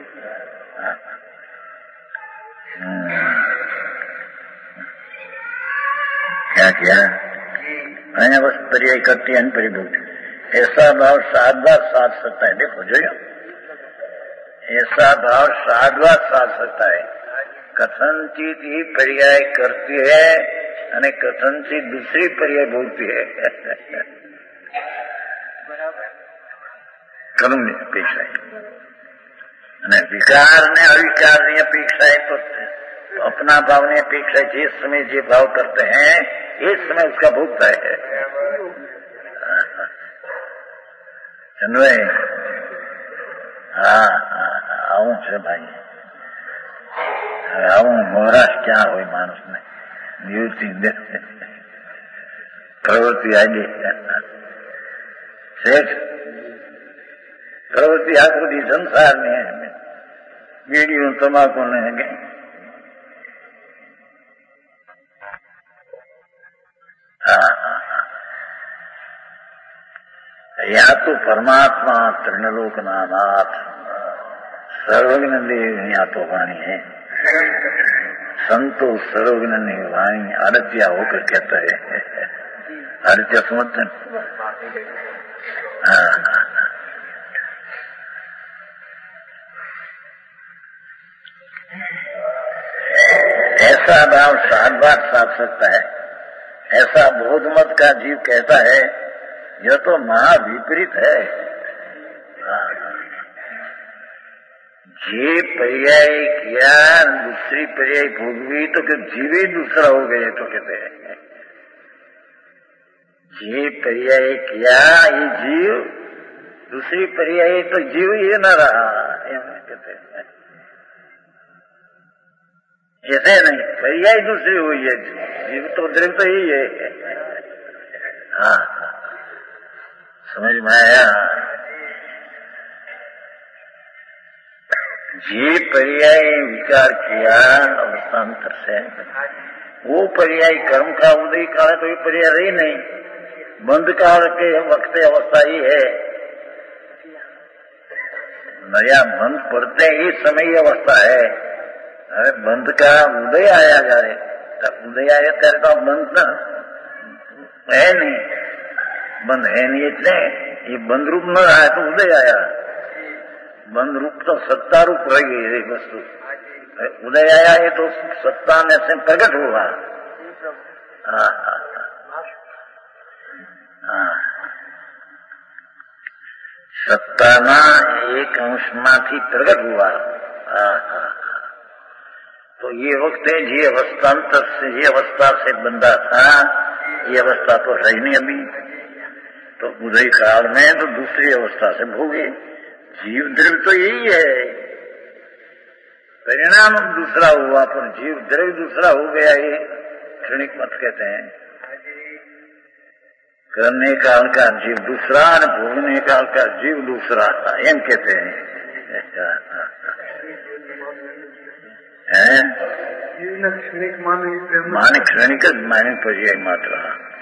क्या किया? अन्य बस पर्याय करती है, परिभूत. ऐसा भाव साधवा साध सकता है. देखो जो ऐसा भाव साधवा साध सकता है. कथनचित ही पर्याय करती है, અને કથનથી દૂસરી પર્યાય ભોગતી है કર્મની અપેક્ષા અને વિકાર ने अविकार ની अपेक्षा है तो अपना भाव ने अपेक्षा जिस समय जो भाव करते हैं इस समय उसका भोगता है हाँ આવું છે ભાઈ આવું મોરાશ ક્યાં હોય માણસને નિવૃત્તિ પ્રવૃત્તિ આવી છે પ્રવૃત્તિ આકૃતિ સંસારને બીડીઓ તમાકુને या तो परमात्मा त्रिलोकना नाथ सर्वज्ञ देव या तो वाणी है संतो सर्वज्ञ ने वाणी आदित्य होकर कहता है आदित्य समझते ऐसा भाव सात बार साध सकता है ऐसा बोधमत का जीव कहता है यह तो महाविपरीत है जे पर्याय किया दूसरी पर्याय भोगवी तो कि जीव ही दूसरा हो गए तो कहते हैं जे पर्याय किया ये जीव दूसरी पर्याय तो जीव ये न रहा कहते हैं ऐसे नहीं पर्याय दूसरी हुई है जीव तो द्रव्य तो यही है हाँ समझ में आया ये पर्याय विकार किया अवस्थांतर से वो पर्याय कर्म का उदय काल है तो ये पर्याय रही नहीं बंद काल के वक्त अवस्था ही है नया बंद पड़ते ही समय ही अवस्था है अरे बंद का उदय आया जाए उदय आया ત્યારે તો બંધ ના है नहीं बंद है नहीं એટલે ये बंद रूप न रहा है तो उदय आया बंद रूप तो सत्ता रूप रह गई ये वस्तु उदय आया है तो सत्ता में से प्रकट हुआ सत्ताना एक अंशમાંથી प्रकट हुआ तो ये वक्त है ये अवस्थांतर से ये अवस्था से बंदा था ये अवस्था तो है नहीं अभी तो उदय काल में तो दूसरी अवस्था से भोगे जीव द्रव्य तो यही है परिणाम दूसरा हुआ पर जीव द्रव्य दूसरा हो गया ये क्षणिक मत कहते हैं करने काल का जीव दूसरा और भोगने काल का जीव दूसरा एम कहते हैं माने क्षणिक माने पर्याय मात्रा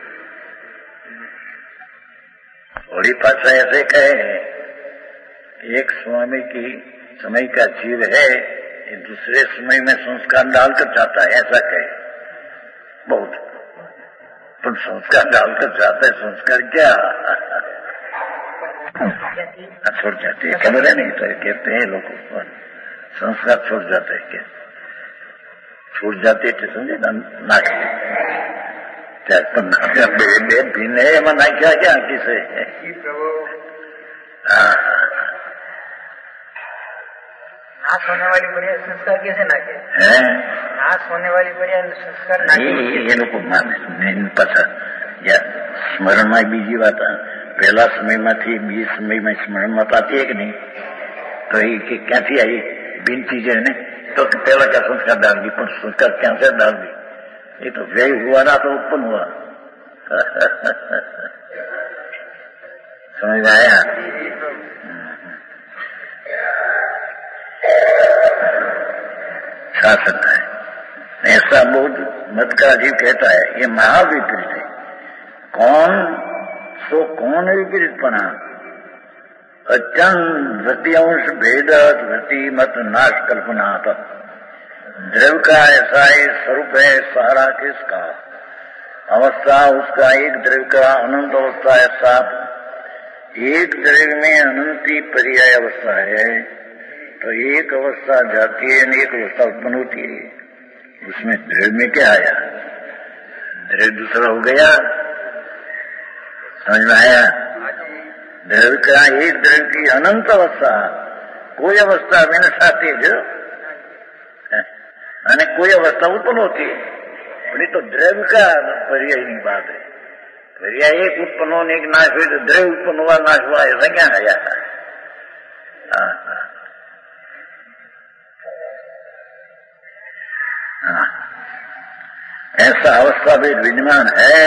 थोड़ी भाषा ऐसे कहे एक समय का जीव है ये दूसरे समय में संस्कार डालकर जाता है ऐसा कहे बहुत पर संस्कार डालकर जाता है संस्कार क्या छोड़ जाते है खबर है नहीं तो कहते हैं लोग संस्कार छोड़ जाते है क्या छूट जाते थे समझे नाखे બે ભીને એમાં નાખ્યા ક્યાં કિસે नाश होने वाली बढ़िया संस्कार कैसे नाखे नाश होने वाली बढ़िया संस्कार ये लोग माने पाછા સ્મરણ માં બીજી વાત પહેલા સમયમાંથી બીજ સમયમાં સ્મરણમાં પાતી है कि नहीं तो ये ક્યાંથી आई बिनती जो है तो पहला क्या संस्कार डाल दी पर संस्कार क्या से डाल दी ये तो व्यय हुआ ना तो उत्पन्न हुआ समझ आया शासन है ऐसा बहुत मत का जीव कहता है ये महाविपरीत है कौन विपरीत बना अत्यंत वृत्ति अंश भेद वृत्ति मत नाश कल्पना द्रव्य का ऐसा ही स्वरूप है सारा किसका अवस्था उसका एक द्रव्य का अनंत अवस्था ऐसा एक द्रव्य में अनंती पर्याय अवस्था है तो एक अवस्था जाती है एक अवस्था उत्पन्न होती है उसमें द्रव्य में क्या आया द्रव्य दूसरा हो गया, समझ में आया? द्रव्य का एक द्रव्य की अनंत अवस्था, कोई अवस्था में न साथी जो અને કોઈ અવસ્થા ઉત્પન્ન હોતી પણ એ તો દ્રવ્ય का पर्यायની बात है। पर्याय एक उत्पन्न होने एक नाश हुए तो द्रव्य उत्पन्न हुआ नाश हुआ ऐसा क्या है यार? ऐसा अवस्था भेद विद्यमान है।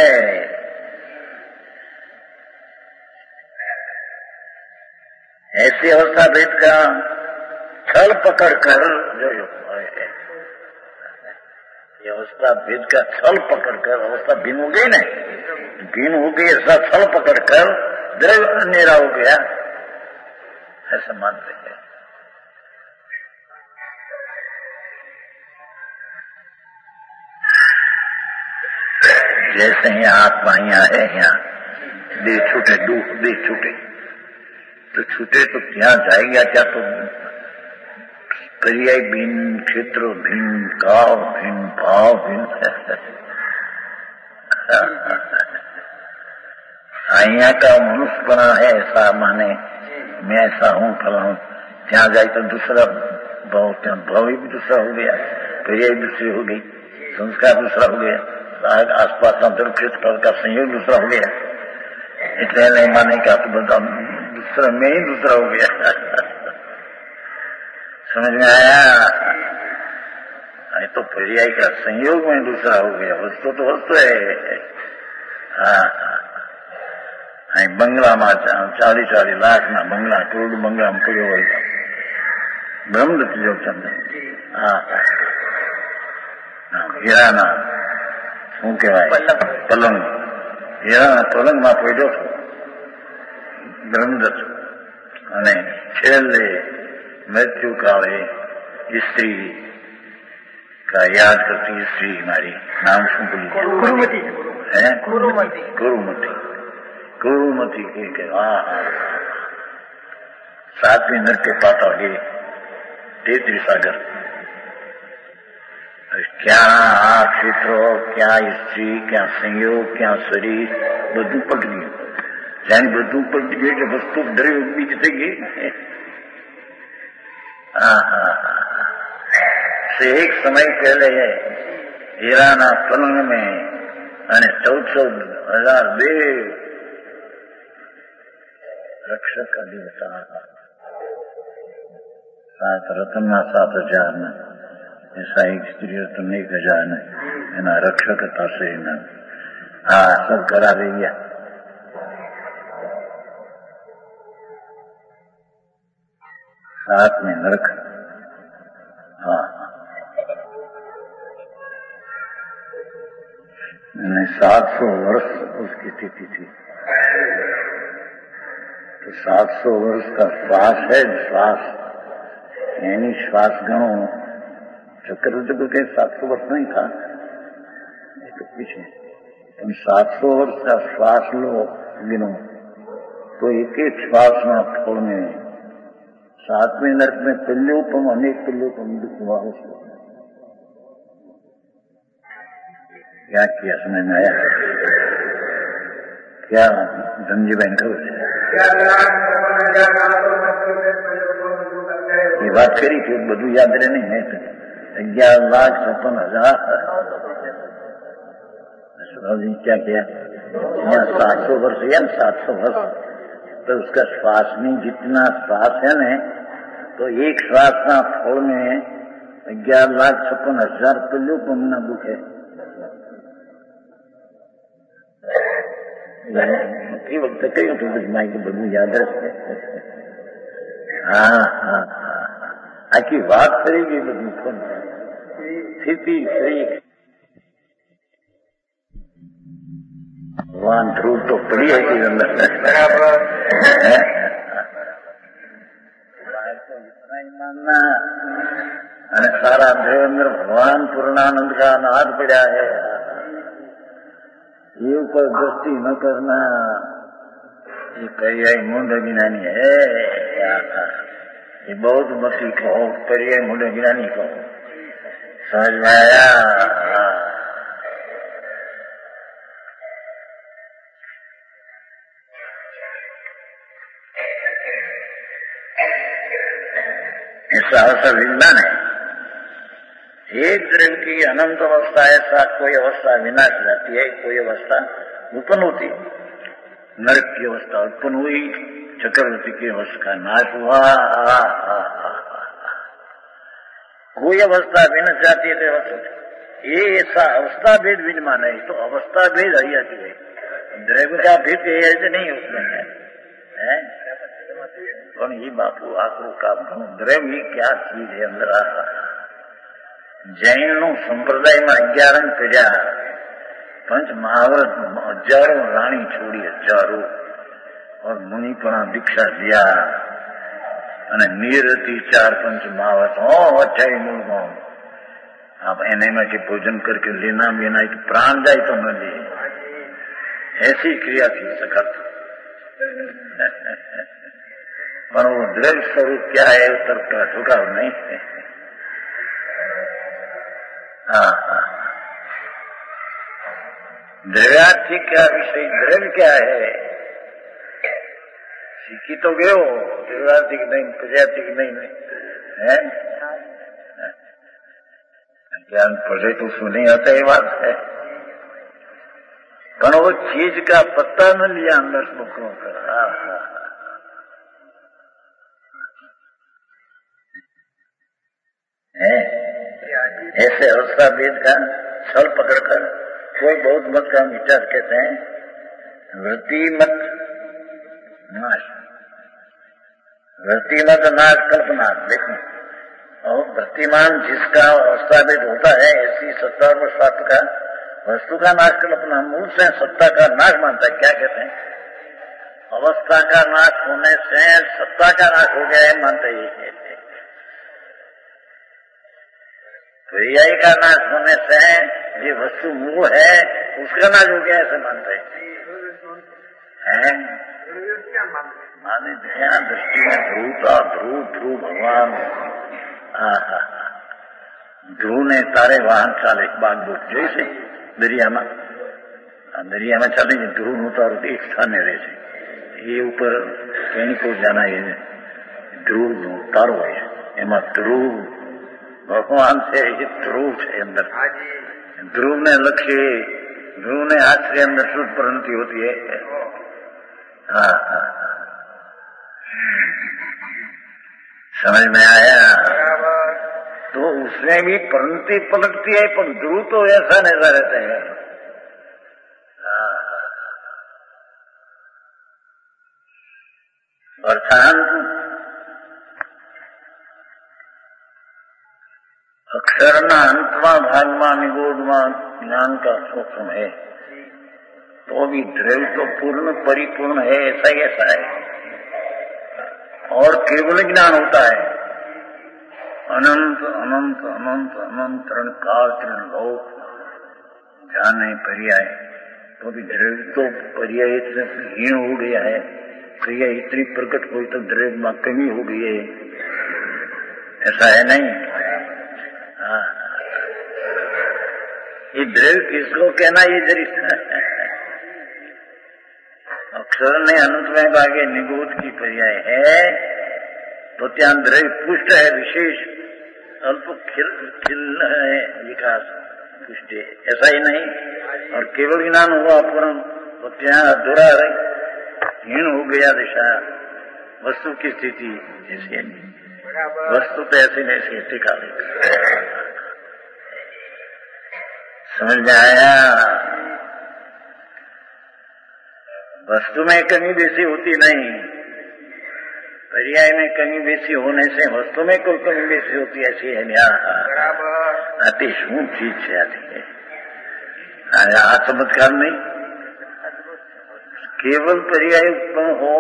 ऐसी अवस्था भेद का छल पकड़ कर जो ये अवस्था भेद का छल पकड़ कर अवस्था भिन्न हो गई नहीं, भिन्न हो गई ऐसा छल पकड़ कर द्रव्य अंधेरा हो गया ऐसा मानते हैं। जैसे ही आत्मा यहाँ है, यहाँ दे छूटे दे छूटे तो छूटे तो क्या जाएगा? क्या तो पर्याय भिन्न, क्षेत्र भिन्न, काल भिन्न, भाव भिन्न। यहाँ का मनुष्यपना है ऐसा माने मैं ऐसा हूँ फला हूँ, जहाँ जाए तो दूसरा भाव, क्या भाव भी दूसरा हो गया, पर्याय दूसरी हो गई, संस्कार दूसरा हो गया, आसपास अंतर क्षेत्र का संयोग दूसरा हो गया। इसलिए नहीं माने का तो बता दूसरा में ही दूसरा हो गया। समझ में आया? तो पर्याय का संयोग में दूसरा हो गया, वस्तु तो वस्तु है। बंगला में 40 लाख ना बंगला करोड़ बंगला में પડ્યો હોય બ્રહ્મદત્ત જો તમને હીરાના શું કહેવાય પલંગ, હીરાના પલંગમાં પડ્યો હતો બ્રહ્મદત્ત અને છેલ્લે મૃત્યુકાળે स्त्री का याद करती स्त्री हमारी नाम શું બોલી गुरुमती है, गुरुमती के 7वीं नर के पाता गे 33 सागर। क्या क्षेत्र, क्या स्त्री, क्या संयोग, क्या शरीर બધું પલટી ગયું। જાણે બધું પલટી ગયું એટલે વસ્તુ દ્રવ્ય બીજ થઈ ગઈ। से एक समय पहले हीराना पलंग में 14,000 देव रक्षक का देवता 7 रत्न 7,000 ने ऐसा एक स्त्री रत्न 1,000 ने एना रक्षकता से सब करा दिया। साथ में नरक 700 वर्ष उसकी स्थिति थी। तो 700 वर्ष का श्वास है, श्वास यानी श्वास गणों चक्रवर्ती को 700 वर्ष नहीं था, तो पीछे 700 वर्ष का श्वास लो गिनो तो एक एक श्वास में फल में 7वें नरक में पिल्लोपम अनेक पिल्लोपम दुख हुआ उसको। क्या किया समझ में आया? क्या धनजी बहन करो ये बात करी थी, બધું याद रहने है। 11,56,000 क्या किया? यहाँ 700 वर्ष या 700 वर्ष तो उसका श्वास में जितना श्वास है न, तो एक श्वास ना फल में 11,56,000 पिल्लोपम ना दुख है। એ વખતે કહ્યું હતું માઇક બધું યાદ રહેશે। આખી વાત કરી ગઈ બધું સ્થિતિ થઈ। ભગવાન ધ્રુવ તો પડી હતી અંદર અને સારા દેવેન્દ્ર ભગવાન પૂર્ણાનंद का नाद पड़ा है। ये ऊपर दृष्टि न करना, ये पर्याय मूढ़ ज्ञानी है। ये बहुत मती कहो, पर्याय मूढ़ ज्ञानी कहो, समझ में आया? ऐसा अवसर विज्ञान है। एक द्रव्य की अनंत अवस्था ऐसा कोई अवस्था विनाश जाती है, कोई अवस्था उत्पन्न होती है। नरक की अवस्था उत्पन्न हुई, चक्रवर्ती की अवस्था का नाश हुआ। कोई अवस्था विनाश जाती है तो ये ऐसा अवस्था भेद विद्यमान है। तो अवस्था भेद है जाती है, द्रव्य का भेद ऐसे नहीं उसमें है। પણ એ બાપુ આખું કામ ઘણું દ્રવ્ય ક્યાં ચીજ છે અંદર જૈનનું સંપ્રદાયમાં 11 કર્યા पंच महाव्रत हजारों रानी छोड़ी, हजारों और मुनिपणा दीक्षा दिया અને નિરતિ 4 पंच महाव्रत हो अठाई मूल आप एने में के भोजन करके लेना बिना कि प्राण जाए तो न ले, ऐसी क्रिया थी सकत। पर वो द्रव्य स्वरूप क्या है उत्तर का झुकाव नहीं है। द्रव्यार्थी क्या विषय, द्रव्य क्या है? सीखी तो गयो, द्रव्यार्थी की नहीं, प्रजाति की नहीं है। ज्ञान पढ़े तो सुने आता ये बात है, पर वो चीज का पत्ता न लिया अंदर मुखों का। ऐसे अवस्था भेद का छल पकड़कर कोई बौद्ध मत का विचार कहते हैं वृत्ति मत नाश, वृत्ति मत नाश कल्पना। देखो और वृत्तिमान जिसका अवस्था भेद होता है, ऐसी सत्ता और सत्ता का वस्तु का नाश कल्पना मूल से सत्ता का नाश मानता है। क्या कहते हैं? अवस्था का नाश होने से सत्ता का नाश हो गया है मानते ही। पर्याय का नाश होने से ये वस्तु मूल है उसका नाश हो गया ऐसे मानते हैं। माने ध्यान दृष्टि में ध्रुवता ध्रुव भगवान ध्रुव ने तारे वाहन चाले बागडोर जैसे दरिया में चाले ध्रुव નું તારું એક સ્થાને રહે છે, એ ઉપર કઈ કોઈ જાના એ ધ્રુવ નું તારો હોય એમાં ધ્રુવ भगवान से ये ध्रुव है अंदर। ध्रुव ने लक्ष्य, ध्रुव ने हाथ से अंदर शुद्ध प्रणति होती है। समझ में आया? तो उसमें भी प्रणति पलटती है, पर ध्रुव तो ऐसा नजर रहता है। अर्थात अक्षरना अंतमा भागमा निगोधमा ज्ञान का सूक्ष्म है, तो भी द्रव्य तो पूर्ण परिपूर्ण है, ऐसा ही ऐसा है। और केवल ज्ञान होता है अनंत अनंत अनंत अनंत तरण काल तरण लोक जाने पर्याय, तो भी द्रव्य तो पर्याय इतने हीन हो गया है, क्रिया इतनी प्रकट हुई तो द्रव्य में कमी हो गई है, ऐसा है नहीं। ये द्रव्य किसको कहना, ये जरी अक्षर ने अनंत में भागे निगोध की पर्याय है, तो त्या द्रव्य पुष्ट है विशेष, अल्प खिल है विकास पुष्ट, ऐसा ही नहीं। और केवल ज्ञान हुआ पूर्ण, तो त्या अधूरा हीन हो गया दिशा वस्तु की स्थिति, ऐसी वस्तु तो ऐसी नहीं ऐसी टिका लेती। समझ में आया? वस्तु में कमी बेसी होती नहीं, पर्याय में कमी बेसी होने से वस्तु में कोई कमी बेसी होती, ऐसी है यहाँ अति शून चीज से आती है। आ चमत्कार नहीं, केवल पर्याय उत्पन्न हो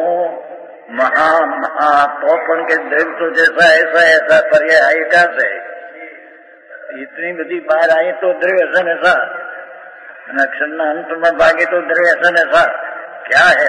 महापन के द्रव्य तो जैसा ऐसा ऐसा पर्याय आए कहां से? इतनी बड़ी बाहर आई तो द्रव्य ऐसा ऐसा, अक्षर न अंत में भागे तो द्रव्य ऐसा ऐसा, क्या है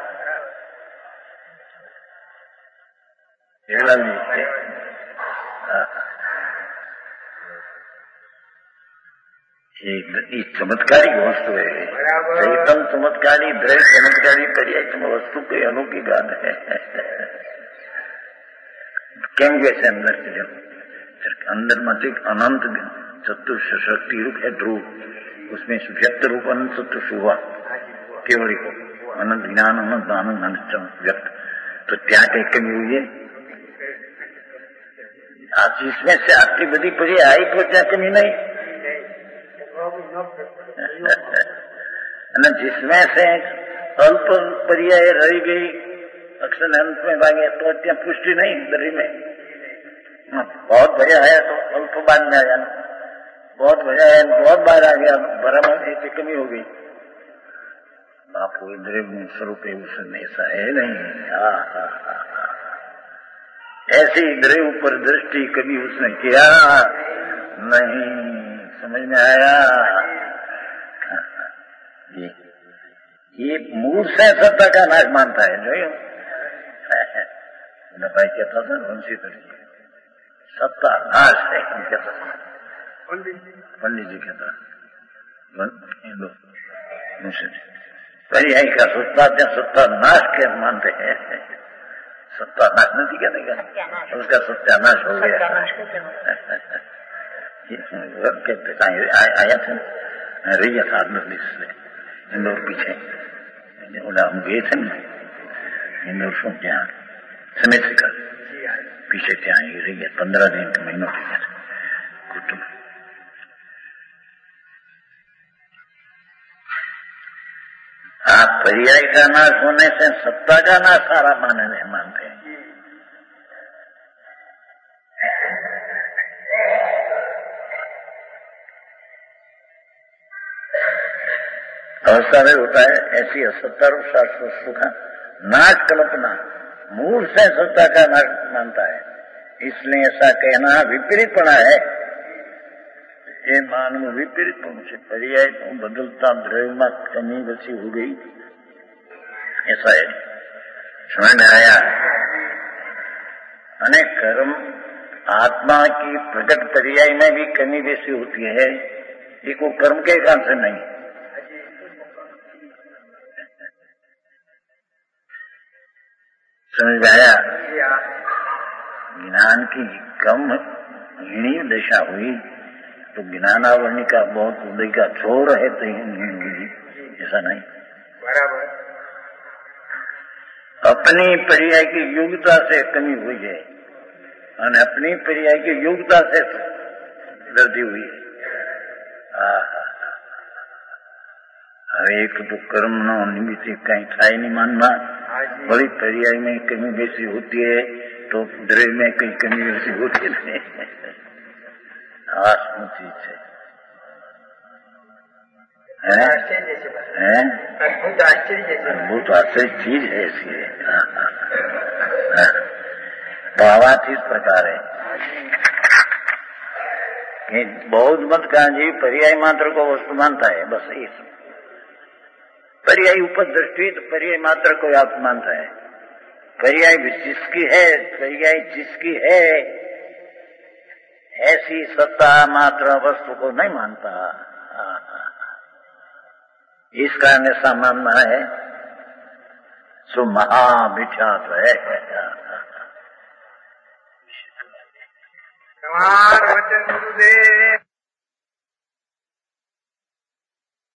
ये चमत्कारी वस्तु है, एकदम चमत्कारी द्रव्य चमत्कारी पर्याय वस्तु के अनोखी बात है। કેમ કે છે અંદર અંદરમાંથી અનંત ચતુર્થ શક્તિ રૂપ है ध्रुव, उसमें व्यक्त रूप अनंत चतुर्थ हुआ केवड़ी को अनंत ज्ञान अनंत आनंद अनंत व्यक्त, तो ત્યાં કઈ કમી हुई है? आज जिसमें से आटली बधी पड़ी आई तो ત્યાં कमी नहीं, जिसमें से अल्प पर्याय रह गई अक्षर अंत में भागे तो त्या पुष्टि नहीं दरी में। बहुत भया है तो अल्प बार में आ जाना, बहुत भया है बहुत बार आ गया बराबर ऐसी कमी हो गई। बापू द्रव्य स्वरूप उसमें ऐसा है नहीं। ऐसी द्रव्य पर दृष्टि कभी उसने किया नहीं, समझ में आया? ये मूल से सत्ता का नाश मानता है जो भाई कहता था वंशी तरीके सत्ता नाश है, हम कहता था पंडित जी कहता पर्याय का सत्ता नाश के मानते हैं। सत्ता नाश नहीं कहते क्या, उसका सत्यानाश हो गया। आया था रही था इंदौर पीछे हम गए थे ना इंदौर से ત્યાં समय से कर पीछे ત્યાં रही है 15 दिन का महीनों के लिए कुटुंब। आप पर्याय का नाश होने से सत्ता का नाश सारा मानते हैं। अवस्था में होता है ऐसी असत्ता रूप शाश्वत सुख नाश कल्पना मूल से सत्ता का नाश मानता है, इसलिए ऐसा कहना विपरीतपना है। ये मानव विपरीतपन से पर्याय बदलता द्रव्य में कमी बची हो गई, ऐसा है समझ में आया? अनेक कर्म आत्मा की प्रकट पर्याय में भी कमी बेसी होती है, ये को कर्म के कारण से नहीं। समझ आया? ज्ञान की कम हीणी दशा हुई तो ज्ञानावरणी का बहुत उदय का छोर है तो हीणी हुई, ऐसा नहीं। बराबर अपनी पर्याय की योग्यता से कमी हुई है और अपनी पर्याय की योग्यता से वृद्धि हुई है। एक तो कर्म नो निमित्त कहीं था ही नहीं मानना, बड़ी पर्याय में कमी बेसी होती है तो द्रव्य में कहीं कमी बेसी होती नहीं। आत्म चीज है, अद्भुत आश्चर्य चीज है ऐसी है। भावात इस प्रकार है कि बौद्ध मत का जीव पर्याय मात्र को वस्तु मानता है, बस इस पर्याय ऊपर दृष्टि तो पर्याय मात्र को आप मानता है। पर्याय जिसकी है, पर्याय जिसकी है ऐसी सत्ता मात्र वस्तु को नहीं मानता। इस कारण ऐसा मानना है सो महामिथ्यात्व है। वचन गुरुदेव